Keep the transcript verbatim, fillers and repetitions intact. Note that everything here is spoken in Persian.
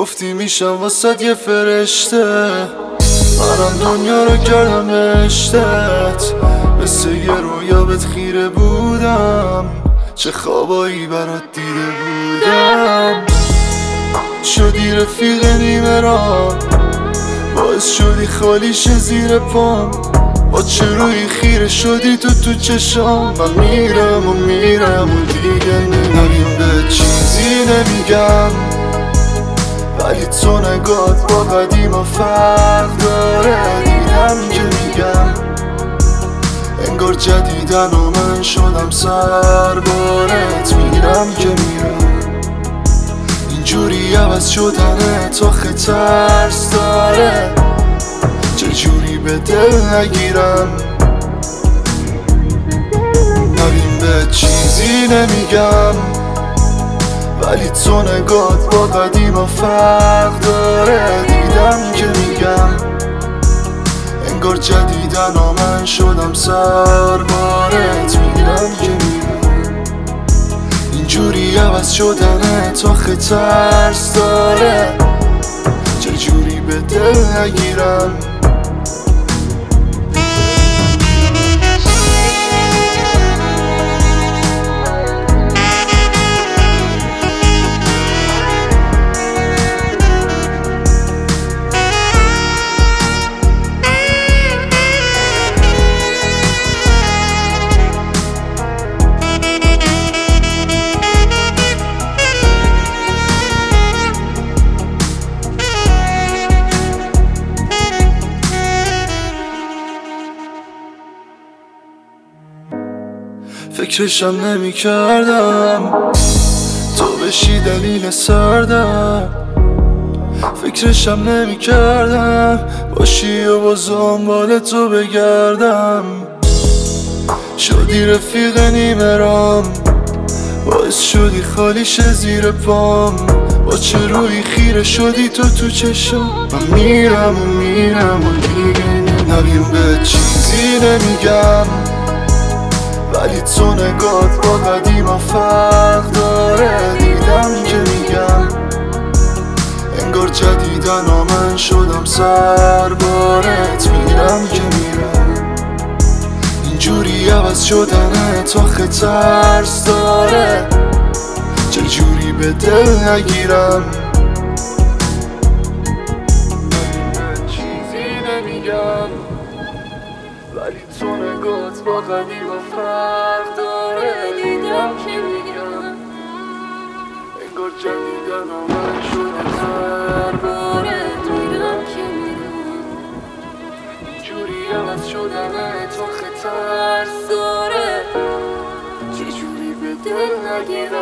گفتی میشم واسه یه فرشته، منم دنیا رو کردم عشقت، مثل یه رویابت خیره بودم، چه خوابایی برات دیده بودم. شدی رفیق نیمه راه، باعث شدی خالیش زیر پام، با چه روی خیره شدی تو تو چشام. من میرم و میرم و دیگه نمیم، به چیزی نمیگم، ولی تو نگات با قدیما فرق داره. دیدم که میگم انگار جدیدن و من شدم سربارت. میرم که میرم، اینجوری عوض شدنه تا ترس داره، چجوری به دل نگیرم. نبین به چیزی نمیگم، ولی تو نگات با قدیما فرق داره. دیدم که میگم انگار جدیدن و من شدم سربارت. میرم که میرم، اینجوری عوض شدنه تا ترس داره، چجوری به دل نگیرم. فکرشم نمی کردم تو بشی دلیل سردم، فکرشم نمی کردم باشی و باز دنبال تو بگردم. شدی رفیق نیمه رام، باعث شدی خالیش زیر پام، با چه روی خیره شدی تو تو چشام. من میرم و میرم و دیگه نبیم، به چیزی نمیگم، ولی تو نگات با قدیما فرق داره. دیدم که میگم انگار جدیدن و من شدم سربارت. میرم که میرم، اینجوری عوض شدنه تا ترس داره، چجوری به دل نگیرم. چیزی نمیگم، ولی تو نگات با قدیما فرق داره. دیدم که میگم انگار جدیدن و من شدم سربارت. میرم که میگم اینجوری عوض شدنه تا ترس داره، چجوری به دل نگیرم.